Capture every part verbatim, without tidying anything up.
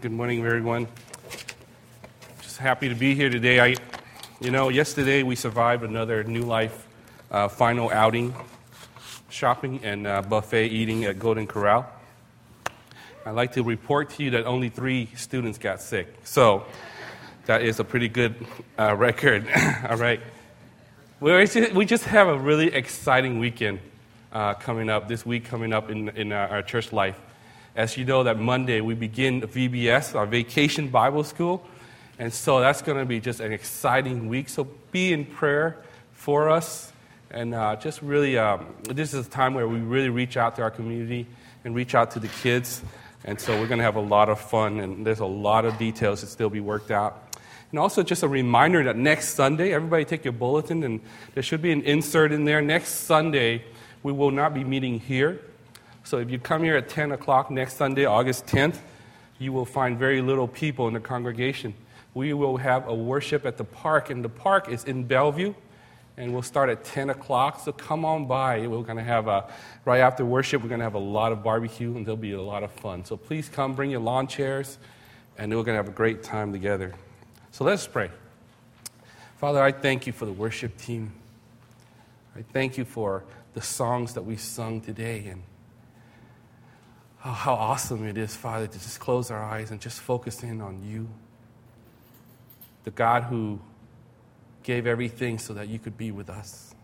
Good morning, everyone. Just happy to be here today. I, you know, yesterday we survived another New Life uh, final outing, shopping and uh, buffet eating at Golden Corral. I'd like to report to you that only three students got sick. So that is a pretty good uh, record. All right. We just, we just have a really exciting weekend uh, coming up, this week coming up in, in our, our church life. As you know, that Monday we begin V B S, our Vacation Bible School. And so that's going to be just an exciting week. So be in prayer for us. And uh, just really, um, this is a time where we really reach out to our community and reach out to the kids. And so we're going to have a lot of fun. And there's a lot of details to still be worked out. And also just a reminder that next Sunday, everybody take your bulletin. And there should be an insert in there. Next Sunday, we will not be meeting here. So if you come here at ten o'clock next Sunday, August tenth, you will find very little people in the congregation. We will have a worship at the park, and the park is in Bellevue, and we'll start at ten o'clock. So come on by. We're going to have a, right after worship, we're going to have a lot of barbecue, and there'll be a lot of fun. So please come, bring your lawn chairs, and we're going to have a great time together. So let's pray. Father, I thank you for the worship team. I thank you for the songs that we sung today, and oh, how awesome it is, Father, to just close our eyes and just focus in on you, the God who gave everything so that you could be with us.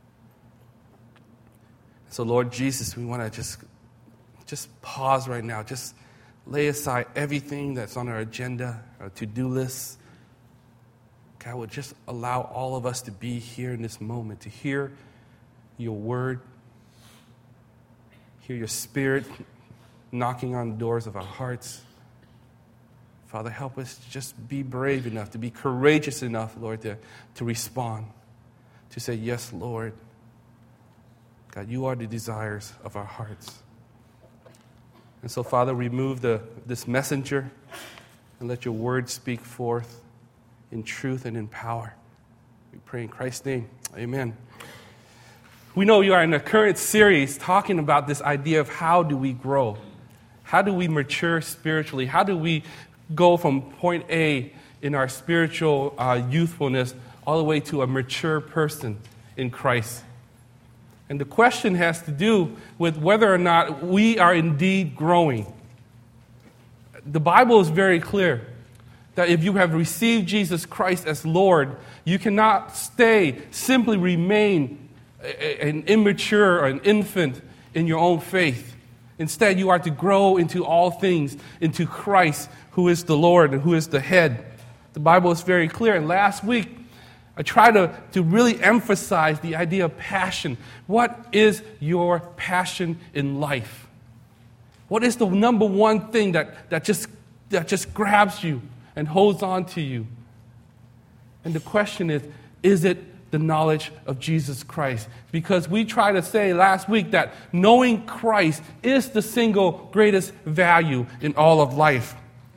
So, Lord Jesus, we want to just, just pause right now. Just lay aside everything that's on our agenda, our to-do list. God, would just allow all of us to be here in this moment, to hear your word, hear your spirit knocking on the doors of our hearts. Father, help us to just be brave enough, to be courageous enough, Lord, to, to respond, to say, yes, Lord. God, you are the desires of our hearts. And so, Father, remove the, this messenger and let your word speak forth in truth and in power. We pray in Christ's name. Amen. We know you are in a current series talking about this idea of how do we grow? How do we mature spiritually? How do we go from point A in our spiritual uh, youthfulness all the way to a mature person in Christ? And the question has to do with whether or not we are indeed growing. The Bible is very clear that if you have received Jesus Christ as Lord, you cannot stay, simply remain an immature or an infant in your own faith. Instead, you are to grow into all things, into Christ, who is the Lord and who is the head. The Bible is very clear. And last week, I tried to, to really emphasize the idea of passion. What is your passion in life? What is the number one thing that, that, just, that just grabs you and holds on to you? And the question is, is it the knowledge of Jesus Christ? Because we tried to say last week that knowing Christ is the single greatest value in all of life.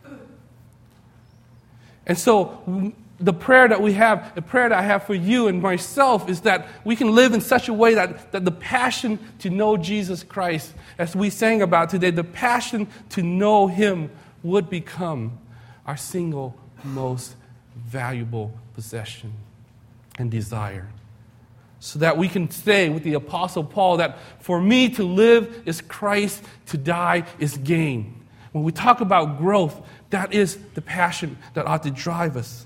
And so the prayer that we have, the prayer that I have for you and myself is that we can live in such a way that, that the passion to know Jesus Christ, as we sang about today, the passion to know Him would become our single most valuable possession and desire, so that we can say with the Apostle Paul that for me to live is Christ, to die is gain. When we talk about growth, that is the passion that ought to drive us.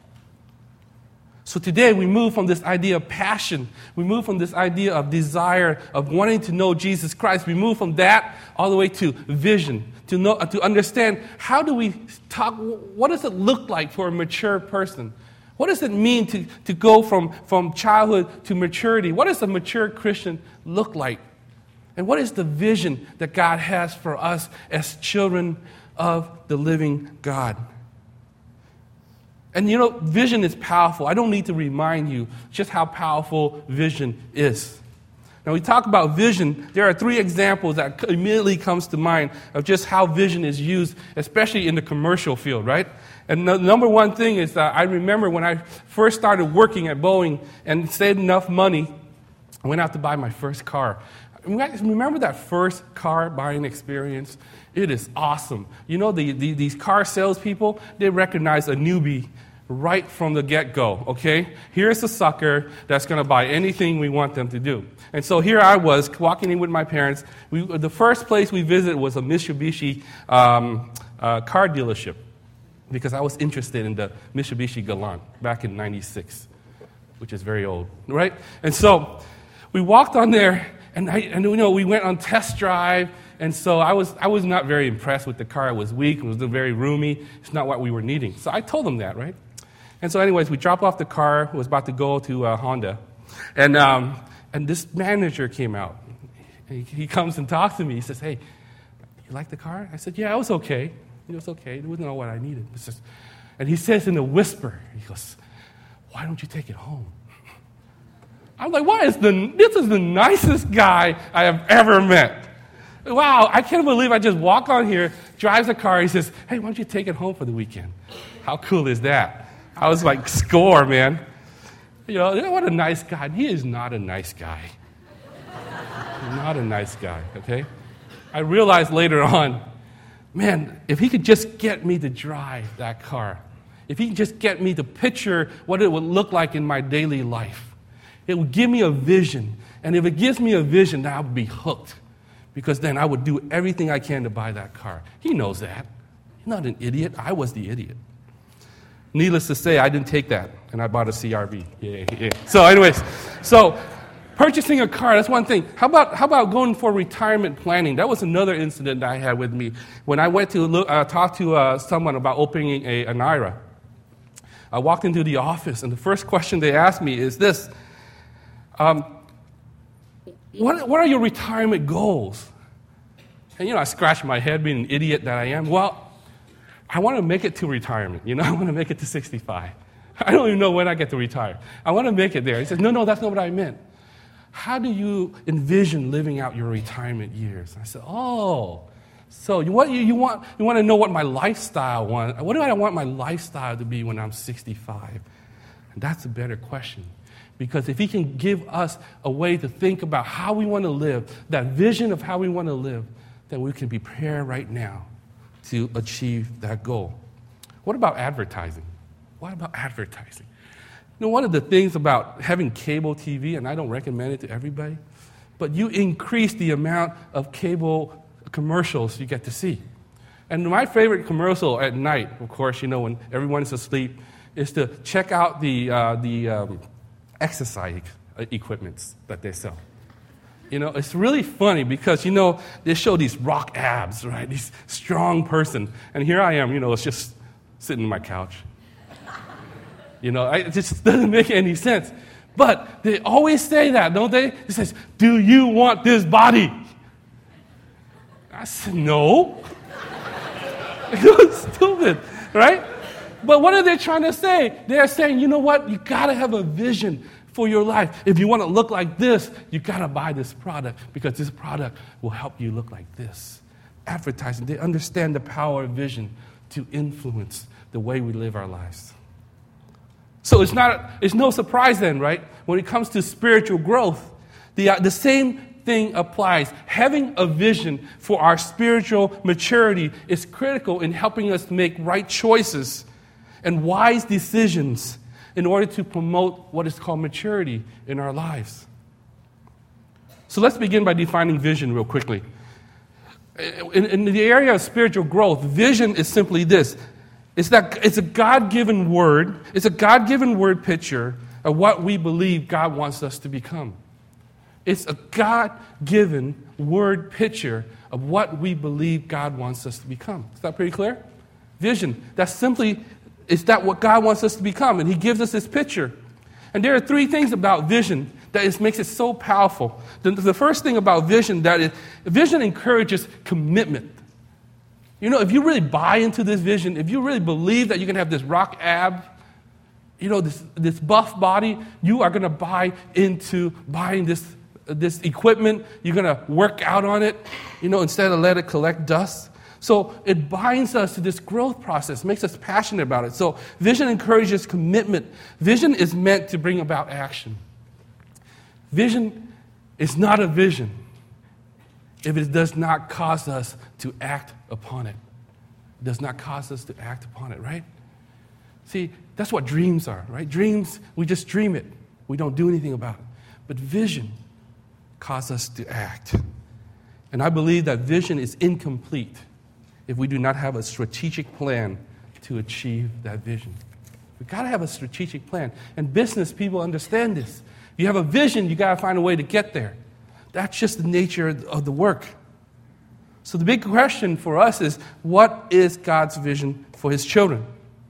So today we move from this idea of passion, we move from this idea of desire, of wanting to know Jesus Christ, we move from that all the way to vision, to know, to understand how do we talk, what does it look like for a mature person? What does it mean to, to go from, from childhood to maturity? What does a mature Christian look like? And what is the vision that God has for us as children of the living God? And you know, vision is powerful. I don't need to remind you just how powerful vision is. Now, we talk about vision. There are three examples that immediately comes to mind of just how vision is used, especially in the commercial field, right? And the number one thing is that I remember when I first started working at Boeing and saved enough money, I went out to buy my first car. remember that first car buying experience? It is awesome. You know, the, the, these car salespeople, they recognize a newbie right from the get-go, okay? Here's a sucker that's going to buy anything we want them to do. And so here I was, walking in with my parents. We, the first place we visited was a Mitsubishi um, uh, car dealership because I was interested in the Mitsubishi Galant back in ninety-six, which is very old, right? And so we walked on there, and, I, and you know, we went on test drive, and so I was I was not very impressed with the car. It was weak. It was very roomy. It's not what we were needing. So I told them that, right? And so anyways, we dropped off the car, was about to go to uh, Honda, and um, and this manager came out. He, he comes and talks to me. He says, hey, you like the car? I said, yeah, it was okay. It was okay. It wasn't all what I needed. It's just, and he says in a whisper, he goes, why don't you take it home? I'm like, why is the, this is the nicest guy I have ever met. Wow, I can't believe I just walk on here, drives a car, he says, hey, why don't you take it home for the weekend? How cool is that? I was like, score, man. You know, what a nice guy. He is not a nice guy. Not a nice guy, okay? I realized later on, man, if he could just get me to drive that car, if he could just get me to picture what it would look like in my daily life, it would give me a vision. And if it gives me a vision, then I would be hooked. Because then I would do everything I can to buy that car. He knows that. He's not an idiot. I was the idiot. Needless to say, I didn't take that, and I bought a C R V. Yeah, yeah. So anyways, so purchasing a car, that's one thing. How about how about going for retirement planning? That was another incident that I had with me. When I went to look, uh, talk to uh, someone about opening a, an I R A, I walked into the office, and the first question they asked me is this. Um, what, what are your retirement goals? And, you know, I scratched my head, being an idiot that I am. Well, I want to make it to retirement. You know, I want to make it to sixty-five. I don't even know when I get to retire. I want to make it there. He says, no, no, that's not what I meant. How do you envision living out your retirement years? I said, oh, so you, what, you, you, want, you want to know what my lifestyle want? What do I want my lifestyle to be when I'm sixty-five? And that's a better question. Because if he can give us a way to think about how we want to live, that vision of how we want to live, then we can be prepared right now to achieve that goal. What about advertising? What about advertising? You know, one of the things about having cable T V, and I don't recommend it to everybody, but you increase the amount of cable commercials you get to see. And my favorite commercial at night, of course, you know, when everyone is asleep, is to check out the, uh, the um, exercise equipments that they sell. You know, it's really funny because, you know, they show these rock abs, right? This strong person. And here I am, you know, it's just sitting on my couch. You know, I, it just doesn't make any sense. But they always say that, don't they? It says, do you want this body? I said, no. It was stupid, right? But what are they trying to say? They're saying, you know what? You got to have a vision for your life. If you want to look like this, you got to buy this product because this product will help you look like this. Advertising, they understand the power of vision to influence the way we live our lives. So it's not it's no surprise then, right? When it comes to spiritual growth, the uh, the same thing applies. Having a vision for our spiritual maturity is critical in helping us make right choices and wise decisions in order to promote what is called maturity in our lives. So let's begin by defining vision real quickly. In, in the area of spiritual growth, vision is simply this. It's that it's a God-given word. It's a God-given word picture of what we believe God wants us to become. It's a God-given word picture of what we believe God wants us to become. Is that pretty clear? Vision. That's simply, is that what God wants us to become? And he gives us this picture. And there are three things about vision that is, makes it so powerful. The, the first thing about vision, that is, vision encourages commitment. You know, if you really buy into this vision, if you really believe that you can have this rock ab, you know, this, this buff body, you are going to buy into buying this, this equipment. You're going to work out on it, you know, instead of let it collect dust. So it binds us to this growth process, makes us passionate about it. So vision encourages commitment. Vision is meant to bring about action. Vision is not a vision if it does not cause us to act upon it. It does not cause us to act upon it, right? See, that's what dreams are, right? Dreams, we just dream it. We don't do anything about it. But vision causes us to act. And I believe that vision is incomplete if we do not have a strategic plan to achieve that vision. We've got to have a strategic plan. And business people understand this. If you have a vision, you got to find a way to get there. That's just the nature of the work. So the big question for us is, what is God's vision for his children?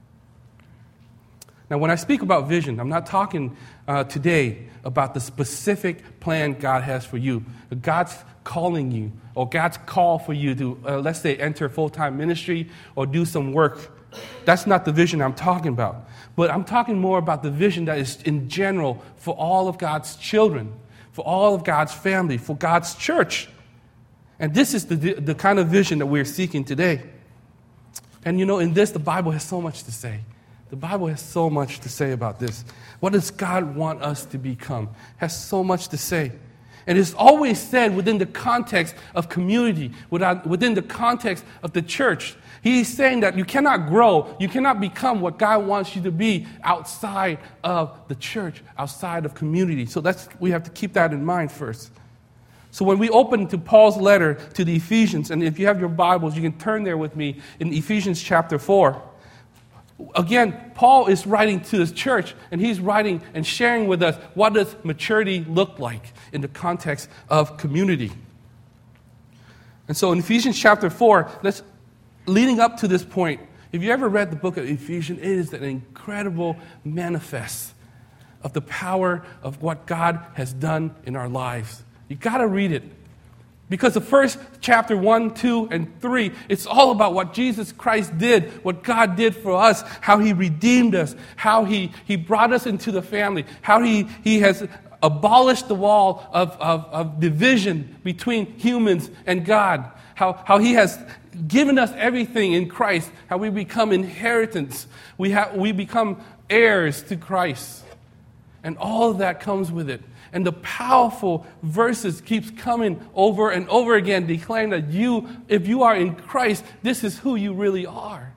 Now, when I speak about vision, I'm not talking uh, today about the specific plan God has for you. God's calling you, or God's call for you to, uh, let's say, enter full-time ministry or do some work. That's not the vision I'm talking about. But I'm talking more about the vision that is in general for all of God's children, for all of God's family, for God's church. And this is the, the kind of vision that we're seeking today. And you know, in this, the Bible has so much to say. The Bible has so much to say about this. What does God want us to become? Has so much to say. And it's always said within the context of community, within the context of the church. He's saying that you cannot grow, you cannot become what God wants you to be outside of the church, outside of community. So that's, we have to keep that in mind first. So when we open to Paul's letter to the Ephesians, and if you have your Bibles, you can turn there with me in Ephesians chapter four. Again, Paul is writing to his church, and he's writing and sharing with us what does maturity look like in the context of community. And so in Ephesians chapter four, let's, leading up to this point, if you ever read the book of Ephesians, it is an incredible manifest of the power of what God has done in our lives. You got to read it. Because the first chapter one, two, and three, it's all about what Jesus Christ did, what God did for us, how he redeemed us, how he, he brought us into the family, how he, he has abolished the wall of, of, of division between humans and God, how, how he has given us everything in Christ, how we become inheritance, we, have, we become heirs to Christ. And all of that comes with it. And the powerful verses keeps coming over and over again, declaring that you, if you are in Christ, this is who you really are.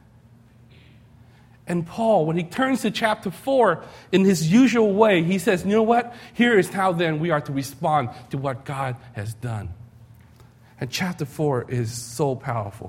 And Paul, when he turns to chapter four, in his usual way, he says, you know what? Here is how then we are to respond to what God has done. And chapter four is so powerful.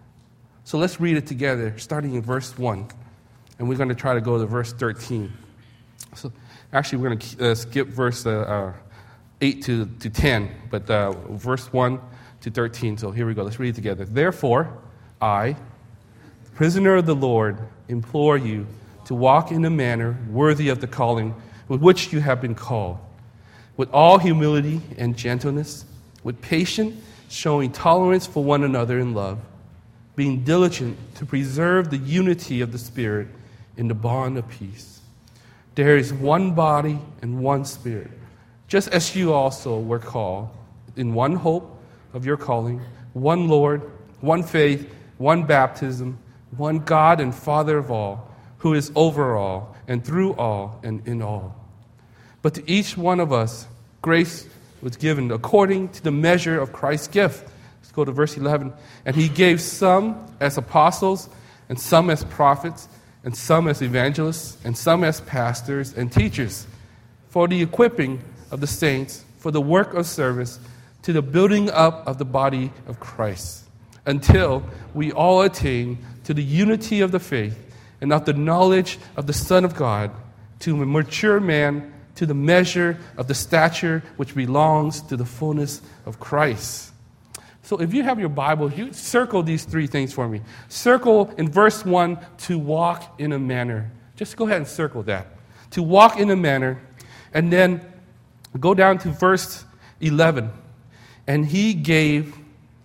So let's read it together, starting in verse one. And we're going to try to go to verse thirteen. So actually, we're going to uh, skip verse uh, uh, eight to, to ten, but uh, verse one to thirteen. So here we go. Let's read it together. Therefore, I, prisoner of the Lord, implore you to walk in a manner worthy of the calling with which you have been called, with all humility and gentleness, with patience, showing tolerance for one another in love, being diligent to preserve the unity of the Spirit in the bond of peace. There is one body and one Spirit, just as you also were called in one hope of your calling, one Lord, one faith, one baptism, one God and Father of all, who is over all and through all and in all. But to each one of us, grace was given according to the measure of Christ's gift. Let's go to verse eleven. And he gave some as apostles, and some as prophets, and some as evangelists, and some as pastors and teachers, for the equipping of the saints, for the work of service, to the building up of the body of Christ, until we all attain to the unity of the faith and of the knowledge of the Son of God, to a mature man, to the measure of the stature which belongs to the fullness of Christ. So if you have your Bible, you circle these three things for me. Circle in verse one, to walk in a manner. Just go ahead and circle that. To walk in a manner. And then go down to verse eleven. And he gave,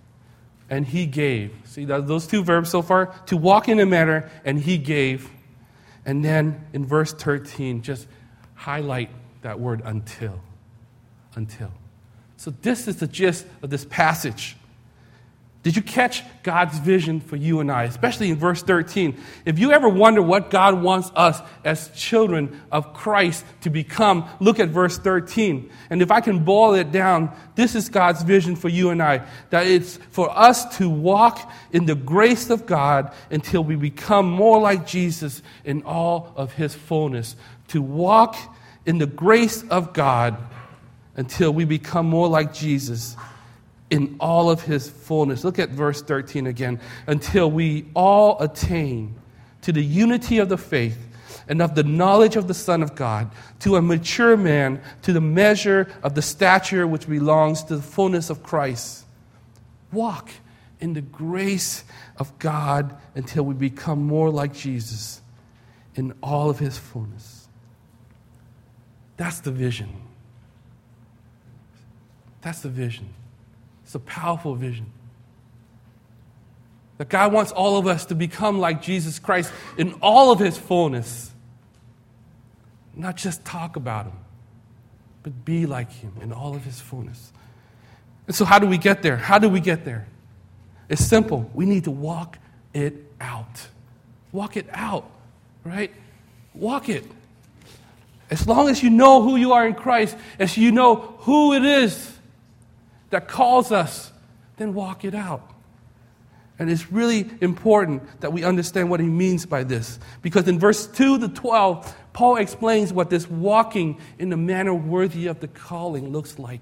and he gave. See those two verbs so far? To walk in a manner, and he gave. And then in verse thirteen, just highlight that word until. Until. So this is the gist of this passage. Did you catch God's vision for you and I, especially in verse thirteen? If you ever wonder what God wants us as children of Christ to become, look at verse thirteen. And if I can boil it down, this is God's vision for you and I, that it's for us to walk in the grace of God until we become more like Jesus in all of his fullness. To walk in the grace of God until we become more like Jesus in all of his fullness. Look at verse thirteen again. Until we all attain to the unity of the faith and of the knowledge of the Son of God, to a mature man, to the measure of the stature which belongs to the fullness of Christ. Walk in the grace of God until we become more like Jesus in all of his fullness. That's the vision. That's the vision. It's a powerful vision. That God wants all of us to become like Jesus Christ in all of his fullness. Not just talk about him, but be like him in all of his fullness. And so how do we get there? How do we get there? It's simple. We need to walk it out. Walk it out, right? Walk it. As long as you know who you are in Christ, as you know who it is that calls us, then walk it out. And it's really important that we understand what he means by this. Because in verse two to twelve, Paul explains what this walking in a manner worthy of the calling looks like.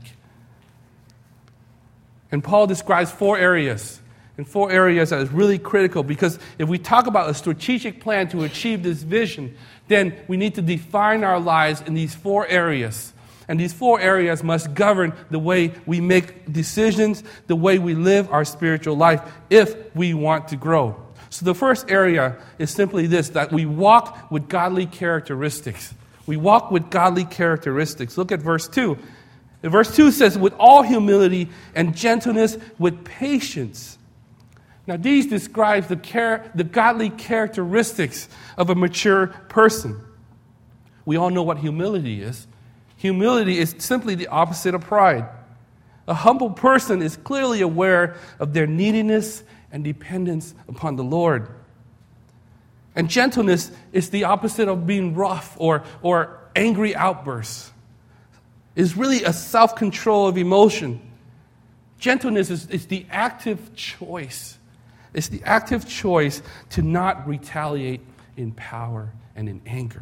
And Paul describes four areas. And four areas that is really critical, because if we talk about a strategic plan to achieve this vision, then we need to define our lives in these four areas. And these four areas must govern the way we make decisions, the way we live our spiritual life, if we want to grow. So the first area is simply this, that we walk with godly characteristics. We walk with godly characteristics. Look at verse two. And verse two says, with all humility and gentleness, with patience. Now these describe the, char- the godly characteristics of a mature person. We all know what humility is. Humility is simply the opposite of pride. A humble person is clearly aware of their neediness and dependence upon the Lord. And gentleness is the opposite of being rough or, or angry outbursts. It's really a self-control of emotion. Gentleness is, is the active choice. It's the active choice to not retaliate in power and in anger.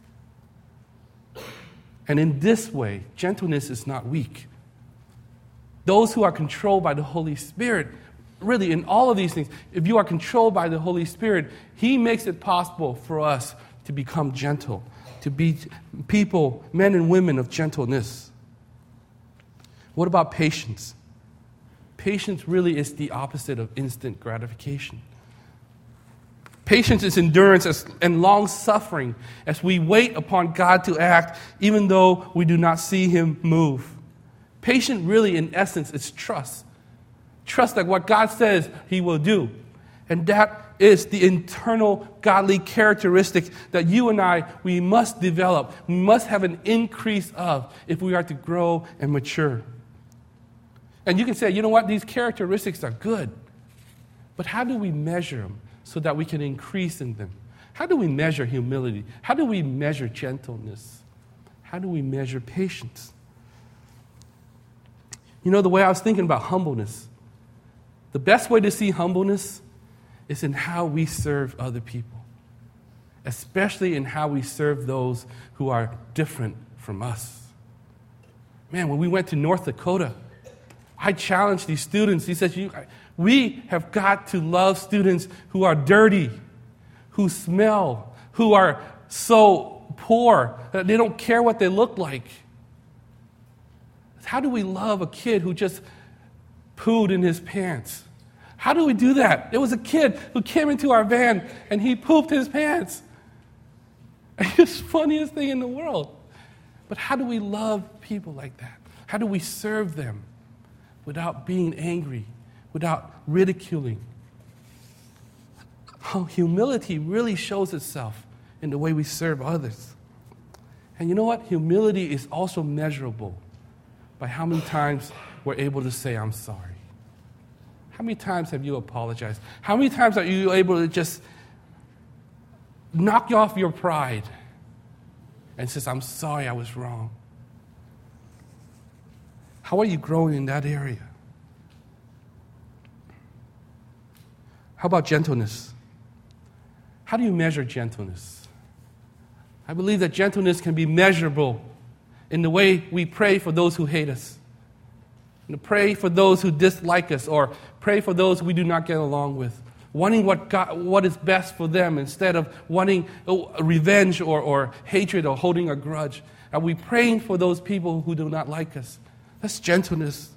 And in this way, gentleness is not weak. Those who are controlled by the Holy Spirit, really in all of these things, if you are controlled by the Holy Spirit, he makes it possible for us to become gentle, to be people, men and women of gentleness. What about patience? Patience really is the opposite of instant gratification. Patience is endurance and long-suffering as we wait upon God to act, even though we do not see him move. Patience really, in essence, is trust. Trust that what God says he will do. And that is the internal godly characteristic that you and I, we must develop. We must have an increase of if we are to grow and mature. And you can say, you know what, these characteristics are good. But how do we measure them so that we can increase in them? How do we measure humility? How do we measure gentleness? How do we measure patience? You know, the way I was thinking about humbleness, the best way to see humbleness is in how we serve other people, especially in how we serve those who are different from us. Man, when we went to North Dakota, I challenged these students. He says, you, we have got to love students who are dirty, who smell, who are so poor that they don't care what they look like. How do we love a kid who just pooed in his pants? How do we do that? There was a kid who came into our van and he pooped his pants. It's the funniest thing in the world. But how do we love people like that? How do we serve them without being angry, without ridiculing? How humility really shows itself in the way we serve others. And you know what? Humility is also measurable by how many times we're able to say, I'm sorry. How many times have you apologized? How many times are you able to just knock off your pride and says, I'm sorry, I was wrong? How are you growing in that area? How about gentleness? How do you measure gentleness? I believe that gentleness can be measurable in the way we pray for those who hate us, and pray for those who dislike us, or pray for those we do not get along with, wanting what God, what is best for them instead of wanting revenge or, or hatred or holding a grudge. Are we praying for those people who do not like us? That's gentleness.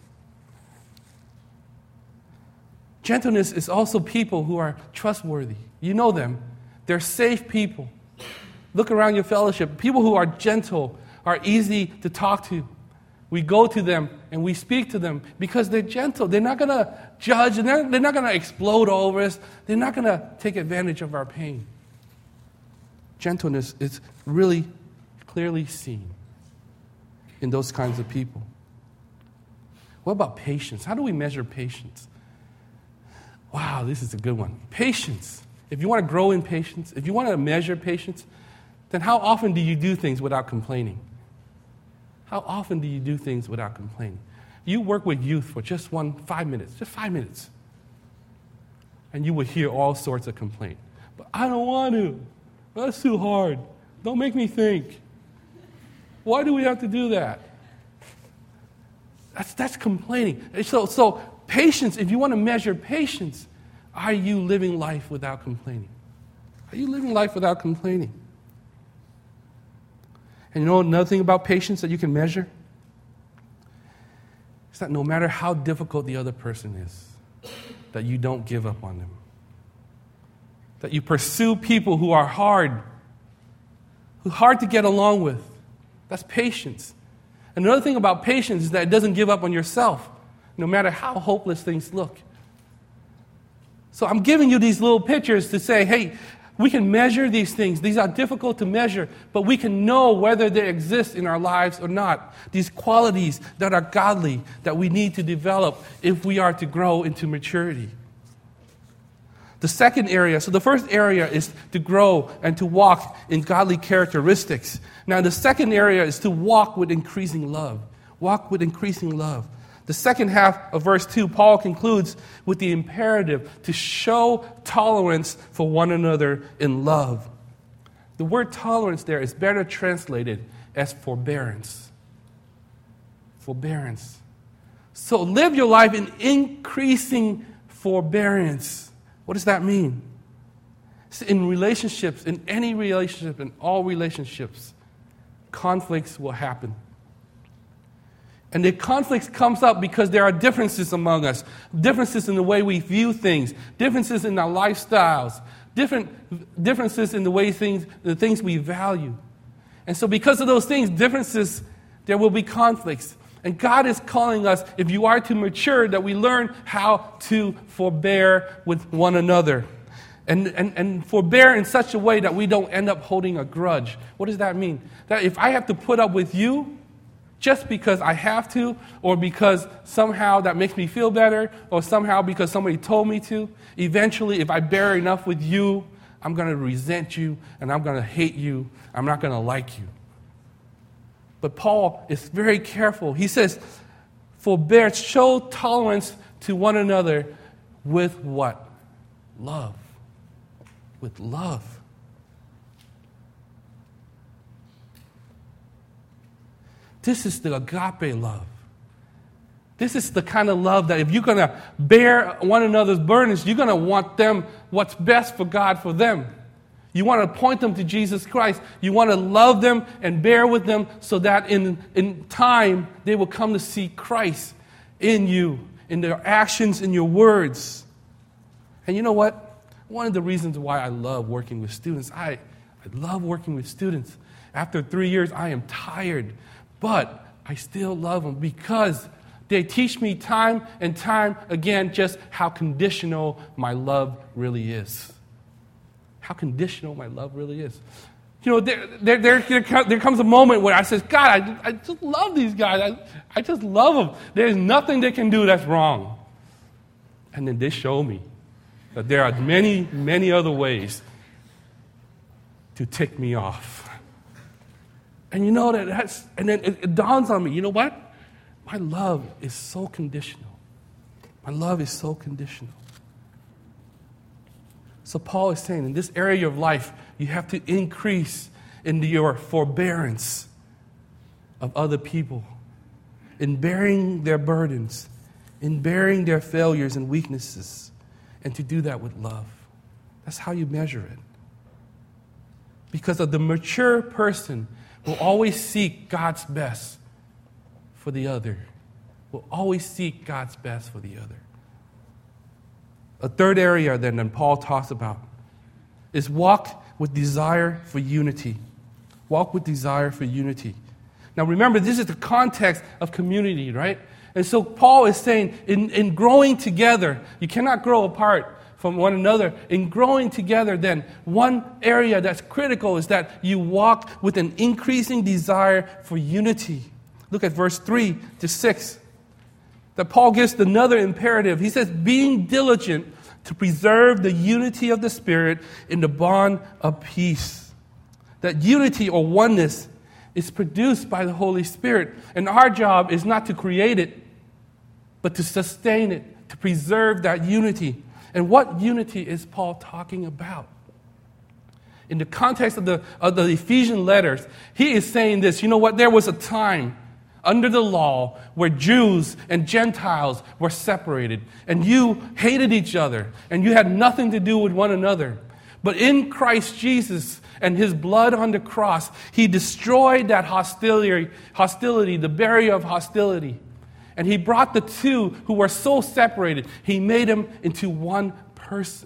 Gentleness is also people who are trustworthy. You know them. They're safe people. Look around your fellowship. People who are gentle are easy to talk to. We go to them and we speak to them because they're gentle. They're not going to judge, and they're, they're not going to explode over us. They're not going to take advantage of our pain. Gentleness is really clearly seen in those kinds of people. What about patience? How do we measure patience? Wow, this is a good one. Patience. If you want to grow in patience, if you want to measure patience, then how often do you do things without complaining? How often do you do things without complaining? You work with youth for just one, five minutes, just five minutes, and you will hear all sorts of complaint. But I don't want to. That's too hard. Don't make me think. Why do we have to do that? That's, that's complaining. So, so patience, if you want to measure patience, are you living life without complaining? Are you living life without complaining? And you know another thing about patience that you can measure? It's that no matter how difficult the other person is, that you don't give up on them. That you pursue people who are hard, who are hard to get along with. That's patience. And another thing about patience is that it doesn't give up on yourself, no matter how hopeless things look. So I'm giving you these little pictures to say, hey, we can measure these things. These are difficult to measure, but we can know whether they exist in our lives or not. These qualities that are godly that we need to develop if we are to grow into maturity. The second area, so the first area is to grow and to walk in godly characteristics. Now the second area is to walk with increasing love. Walk with increasing love. The second half of verse two, Paul concludes with the imperative to show tolerance for one another in love. The word tolerance there is better translated as forbearance. Forbearance. So live your life in increasing forbearance. What does that mean? In relationships, in any relationship, in all relationships, conflicts will happen. And the conflicts comes up because there are differences among us, differences in the way we view things, differences in our lifestyles, different differences in the way things, the things we value. And so because of those things, differences, there will be conflicts. And God is calling us, if you are to mature, that we learn how to forbear with one another. And, and, and forbear in such a way that we don't end up holding a grudge. What does that mean? That if I have to put up with you, just because I have to, or because somehow that makes me feel better, or somehow because somebody told me to, eventually, if I bear enough with you, I'm going to resent you, and I'm going to hate you. I'm not going to like you. But Paul is very careful. He says, forbear, show tolerance to one another with what? Love. With love. This is the agape love. This is the kind of love that if you're going to bear one another's burdens, you're going to want them what's best for God for them. You want to point them to Jesus Christ. You want to love them and bear with them so that in, in time they will come to see Christ in you, in their actions, in your words. And you know what? One of the reasons why I love working with students, I, I love working with students. After three years, I am tired. But I still love them because they teach me time and time again just how conditional my love really is. How conditional my love really is. You know, there, there, there, there comes a moment where I say, God, I, I just love these guys. I, I just love them. There's nothing they can do that's wrong. And then they show me that there are many, many other ways to tick me off. And you know that that's, and then it, it dawns on me, you know what? My love is so conditional. My love is so conditional. So Paul is saying in this area of life, you have to increase in your forbearance of other people, in bearing their burdens, in bearing their failures and weaknesses, and to do that with love. That's how you measure it. Because of the mature person will always seek God's best for the other. Will always seek God's best for the other. A third area then that Paul talks about is walk with desire for unity. Walk with desire for unity. Now remember, this is the context of community, right? And so Paul is saying, in, in growing together, you cannot grow apart from one another. In growing together, then, one area that's critical is that you walk with an increasing desire for unity. Look at verse three to six. That Paul gives another imperative. He says, being diligent to preserve the unity of the Spirit in the bond of peace. That unity or oneness is produced by the Holy Spirit. And our job is not to create it, but to sustain it, to preserve that unity. And what unity is Paul talking about? In the context of the, of the Ephesian letters, he is saying this, you know what, there was a time under the law where Jews and Gentiles were separated, and you hated each other, and you had nothing to do with one another. But in Christ Jesus and his blood on the cross, he destroyed that hostility, hostility, the barrier of hostility. And he brought the two who were so separated, he made them into one person.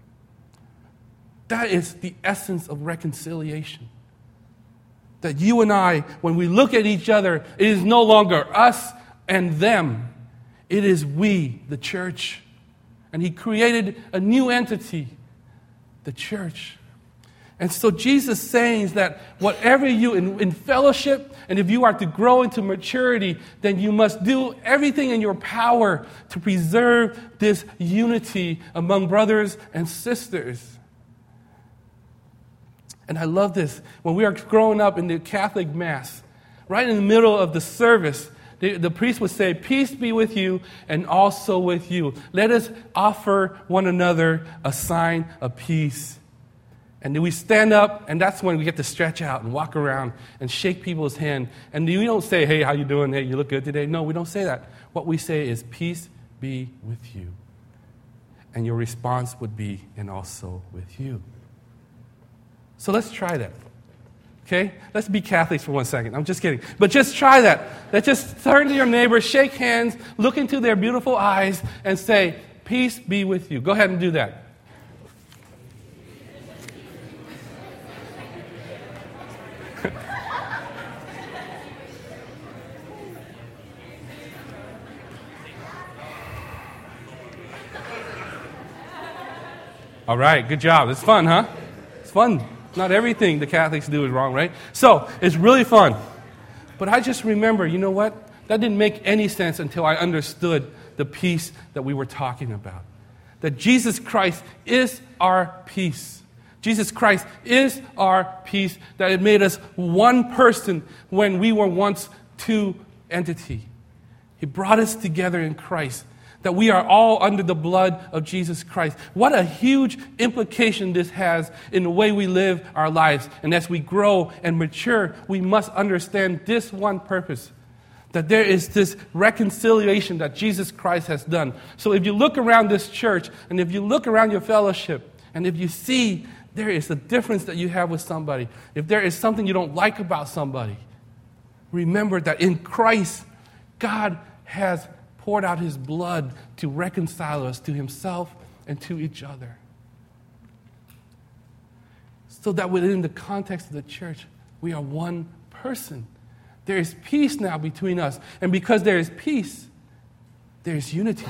That is the essence of reconciliation. That you and I, when we look at each other, it is no longer us and them. It is we, the church. And he created a new entity, the church. And so Jesus saying that whatever you, in, in fellowship, and if you are to grow into maturity, then you must do everything in your power to preserve this unity among brothers and sisters. And I love this. When we are growing up in the Catholic Mass, right in the middle of the service, the, the priest would say, peace be with you and also with you. Let us offer one another a sign of peace. And then we stand up, and that's when we get to stretch out and walk around and shake people's hand. And we don't say, hey, how you doing? Hey, you look good today. No, we don't say that. What we say is, peace be with you. And your response would be, and also with you. So let's try that, okay? Let's be Catholics for one second. I'm just kidding. But just try that. Let's just turn to your neighbor, shake hands, look into their beautiful eyes, and say, peace be with you. Go ahead and do that. All right, good job. It's fun, huh? It's fun. Not everything the Catholics do is wrong, right? So, it's really fun. But I just remember, you know what? That didn't make any sense until I understood the peace that we were talking about. That Jesus Christ is our peace. Jesus Christ is our peace. That it made us one person when we were once two entities. He brought us together in Christ. That we are all under the blood of Jesus Christ. What a huge implication this has in the way we live our lives. And as we grow and mature, we must understand this one purpose. That there is this reconciliation that Jesus Christ has done. So if you look around this church, and if you look around your fellowship, and if you see there is a difference that you have with somebody, if there is something you don't like about somebody, remember that in Christ, God has poured out his blood to reconcile us to himself and to each other. So that within the context of the church, we are one person. There is peace now between us. And because there is peace, there is unity.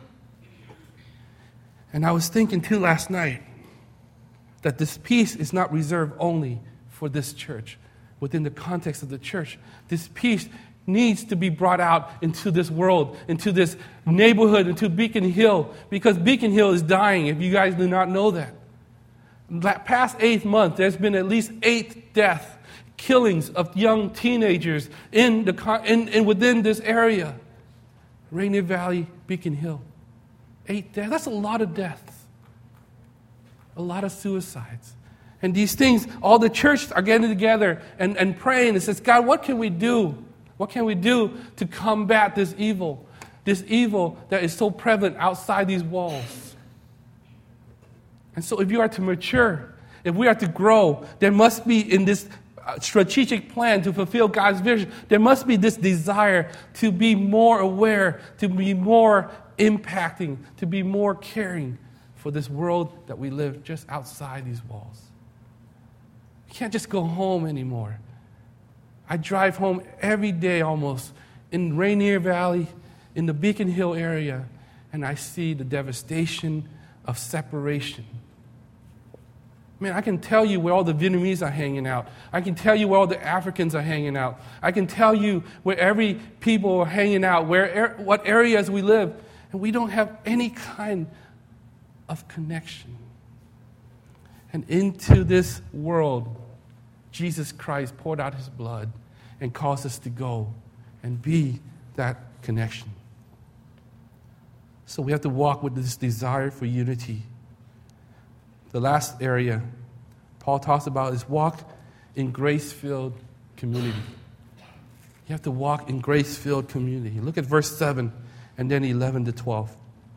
And I was thinking too last night that this peace is not reserved only for this church. Within the context of the church, this peace needs to be brought out into this world, into this neighborhood, into Beacon Hill, because Beacon Hill is dying, if you guys do not know that. That past eighth month, there's been at least eight deaths, killings of young teenagers in the in, in within this area. Rainier Valley, Beacon Hill. Eight deaths. That's a lot of deaths. A lot of suicides. And these things, all the church are getting together and, and praying and says, God, what can we do? What can we do to combat this evil? This evil that is so prevalent outside these walls. And so if you are to mature, if we are to grow, there must be in this strategic plan to fulfill God's vision, there must be this desire to be more aware, to be more impacting, to be more caring for this world that we live just outside these walls. You can't just go home anymore. I drive home every day almost in Rainier Valley, in the Beacon Hill area, and I see the devastation of separation. Man, I can tell you where all the Vietnamese are hanging out. I can tell you where all the Africans are hanging out. I can tell you where every people are hanging out, where what areas we live, and we don't have any kind of connection. And into this world, Jesus Christ poured out his blood and caused us to go and be that connection. So we have to walk with this desire for unity. The last area Paul talks about is walk in grace-filled community. You have to walk in grace-filled community. Look at verse seven and then eleven to twelve.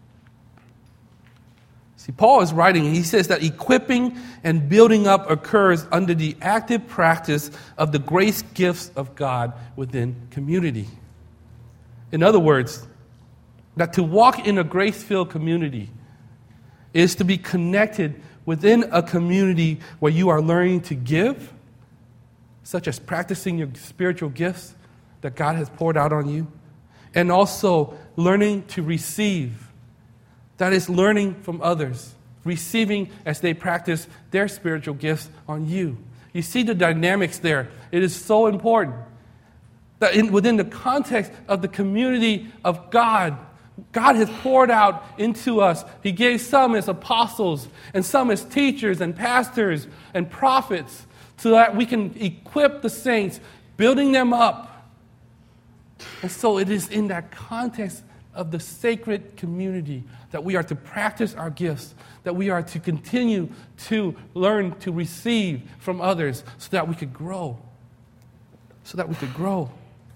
See, Paul is writing, and he says that equipping and building up occurs under the active practice of the grace gifts of God within community. In other words, that to walk in a grace-filled community is to be connected within a community where you are learning to give, such as practicing your spiritual gifts that God has poured out on you, and also learning to receive. That is learning from others, receiving as they practice their spiritual gifts on you. You see the dynamics there. It is so important that in, within the context of the community of God, God has poured out into us. He gave some as apostles and some as teachers and pastors and prophets so that we can equip the saints, building them up. And so it is in that context of the sacred community that we are to practice our gifts, that we are to continue to learn to receive from others so that we could grow. So that we could grow.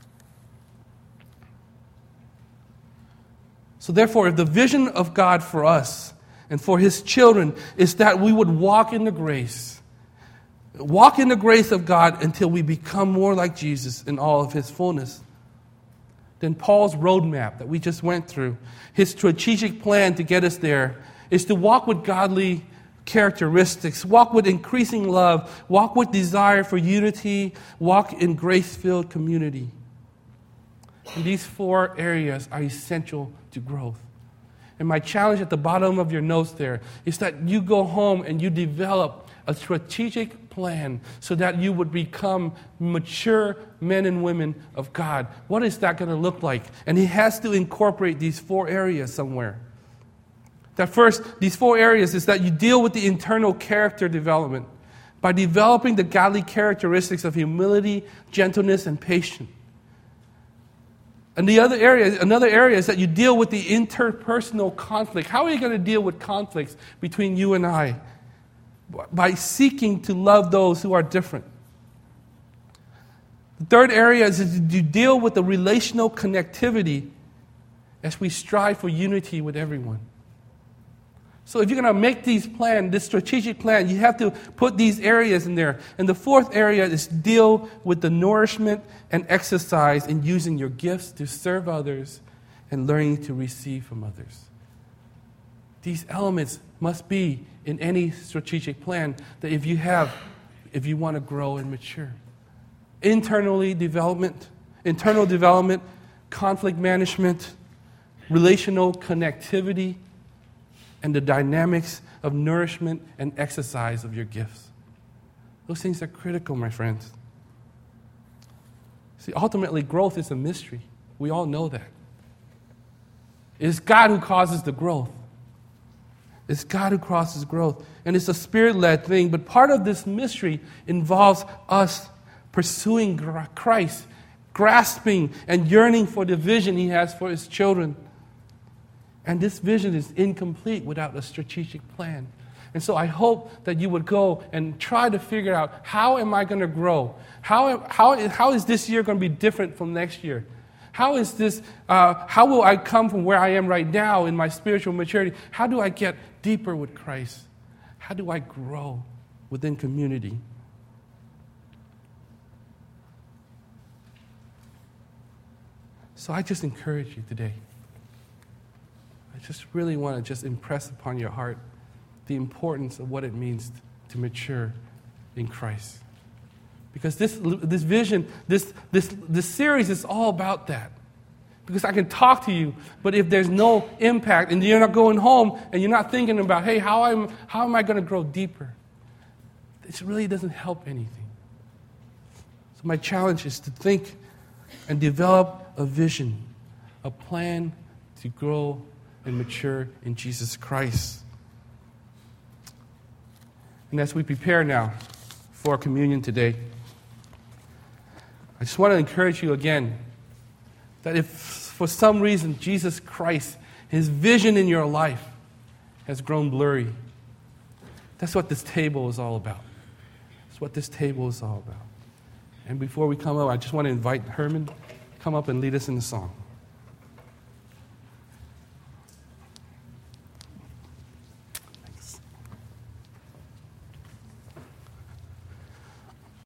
So therefore, if the vision of God for us and for his children is that we would walk in the grace, walk in the grace of God until we become more like Jesus in all of his fullness, then Paul's roadmap that we just went through, his strategic plan to get us there, is to walk with godly characteristics, walk with increasing love, walk with desire for unity, walk in grace-filled community. And these four areas are essential to growth. And my challenge at the bottom of your notes there is that you go home and you develop a strategic plan so that you would become mature men and women of God. What is that going to look like? And he has to incorporate these four areas somewhere. That first, these four areas is that you deal with the internal character development by developing the godly characteristics of humility, gentleness, and patience. And the other area, another area is that you deal with the interpersonal conflict. How are you going to deal with conflicts between you and I? By seeking to love those who are different. The third area is that you deal with the relational connectivity as we strive for unity with everyone. So if you're going to make these plans, this strategic plan, you have to put these areas in there. And the fourth area is deal with the nourishment and exercise in using your gifts to serve others and learning to receive from others. These elements must be in any strategic plan that if you have, if you want to grow and mature. Internally development, internal development, conflict management, relational connectivity, and the dynamics of nourishment and exercise of your gifts. Those things are critical, my friends. See, ultimately, growth is a mystery. We all know that. It's God who causes the growth. It's God who causes growth. And it's a Spirit-led thing. But part of this mystery involves us pursuing Christ, grasping and yearning for the vision He has for His children. And this vision is incomplete without a strategic plan. And so I hope that you would go and try to figure out, how am I going to grow? How, how, how is this year going to be different from next year? How is this, uh, how will I come from where I am right now in my spiritual maturity? How do I get deeper with Christ? How do I grow within community? So I just encourage you today. I just really want to just impress upon your heart the importance of what it means to mature in Christ. Because this, this vision, this, this, this series is all about that. Because I can talk to you, but if there's no impact and you're not going home and you're not thinking about, hey, how am, how am I going to grow deeper? It really doesn't help anything. So my challenge is to think and develop a vision, a plan to grow and mature in Jesus Christ. And as we prepare now for communion today, I just want to encourage you again that if for some reason Jesus Christ, His vision in your life has grown blurry, that's what this table is all about. That's what this table is all about. And before we come up, I just want to invite Herman to come up and lead us in the song.